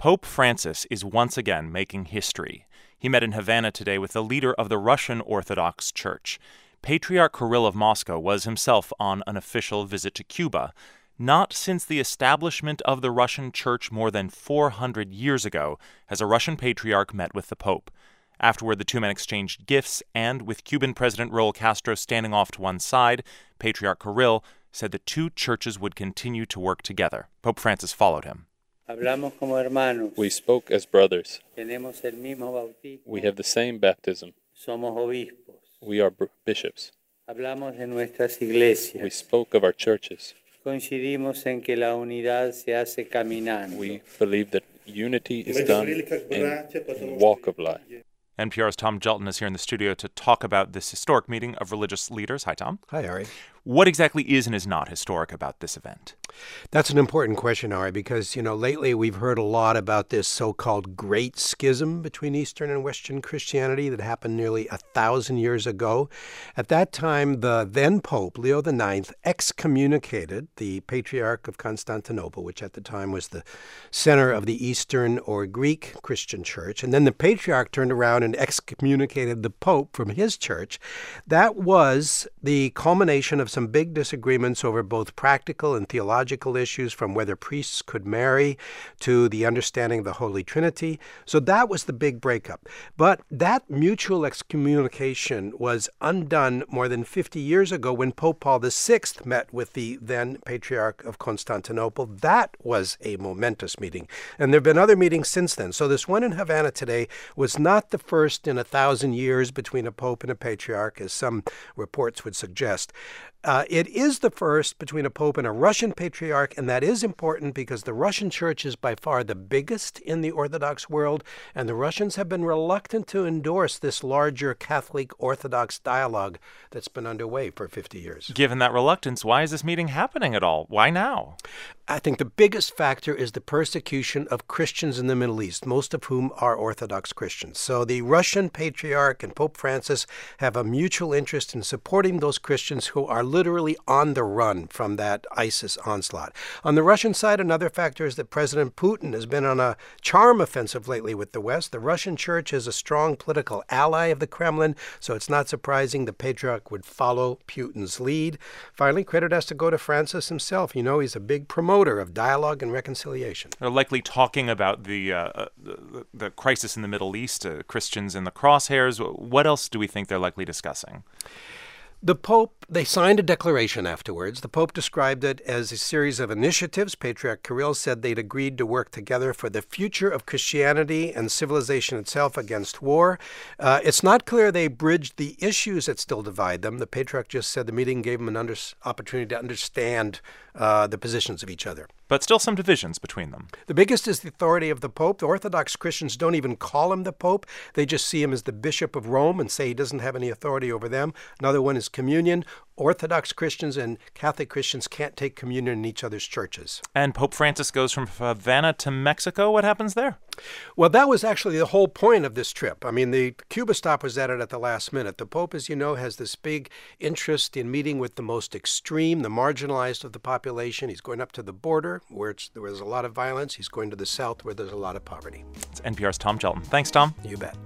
Pope Francis is once again making history. He met in Havana today with the leader of the Russian Orthodox Church. Patriarch Kirill of Moscow was himself on an official visit to Cuba. Not since the establishment of the Russian Church more than 400 years ago has a Russian patriarch met with the Pope. Afterward, the two men exchanged gifts, and with Cuban President Raul Castro standing off to one side, Patriarch Kirill said the two churches would continue to work together. Pope Francis followed him. We spoke as brothers. We have the same baptism. We are bishops. We spoke of our churches. We believe that unity is done in the walk of life. NPR's Tom Jelton is here in the studio to talk about this historic meeting of religious leaders. Hi, Tom. Hi, Ari. What exactly is and is not historic about this event? That's an important question, Ari, because, lately we've heard a lot about this so-called Great Schism between Eastern and Western Christianity that happened nearly 1,000 years ago. At that time, the then Pope, Leo IX, excommunicated the Patriarch of Constantinople, which at the time was the center of the Eastern or Greek Christian church. And then the Patriarch turned around and excommunicated the Pope from his church. That was the culmination of some big disagreements over both practical and theological issues, from whether priests could marry to the understanding of the Holy Trinity. So that was the big breakup. But that mutual excommunication was undone more than 50 years ago when Pope Paul VI met with the then Patriarch of Constantinople. That was a momentous meeting. And there have been other meetings since then. So this one in Havana today was not the first in 1,000 years between a pope and a patriarch, as some reports would suggest. It is the first between a pope and a Russian patriarch, and that is important because the Russian church is by far the biggest in the Orthodox world, and the Russians have been reluctant to endorse this larger Catholic Orthodox dialogue that's been underway for 50 years. Given that reluctance, why is this meeting happening at all? Why now? I think the biggest factor is the persecution of Christians in the Middle East, most of whom are Orthodox Christians. So the Russian Patriarch and Pope Francis have a mutual interest in supporting those Christians who are literally on the run from that ISIS onslaught. On the Russian side, another factor is that President Putin has been on a charm offensive lately with the West. The Russian church is a strong political ally of the Kremlin, so it's not surprising the Patriarch would follow Putin's lead. Finally, credit has to go to Francis himself. He's a big promoter of dialogue and reconciliation. They're likely talking about the crisis in the Middle East, Christians in the crosshairs. What else do we think they're likely discussing? The Pope, they signed a declaration afterwards. The Pope described it as a series of initiatives. Patriarch Kirill said they'd agreed to work together for the future of Christianity and civilization itself against war. It's not clear they bridged the issues that still divide them. The Patriarch just said the meeting gave them an opportunity to understand the positions of each other. But still some divisions between them. The biggest is the authority of the Pope. The Orthodox Christians don't even call him the Pope. They just see him as the Bishop of Rome and say he doesn't have any authority over them. Another one is communion. Orthodox Christians and Catholic Christians can't take communion in each other's churches. And Pope Francis goes from Havana to Mexico. What happens there? Well, that was actually the whole point of this trip. I mean, the Cuba stop was added at the last minute. The Pope, as you know, has this big interest in meeting with the most extreme, the marginalized of the population. He's going up to the border where there's a lot of violence. He's going to the south where there's a lot of poverty. It's NPR's Tom Jelton. Thanks, Tom. You bet.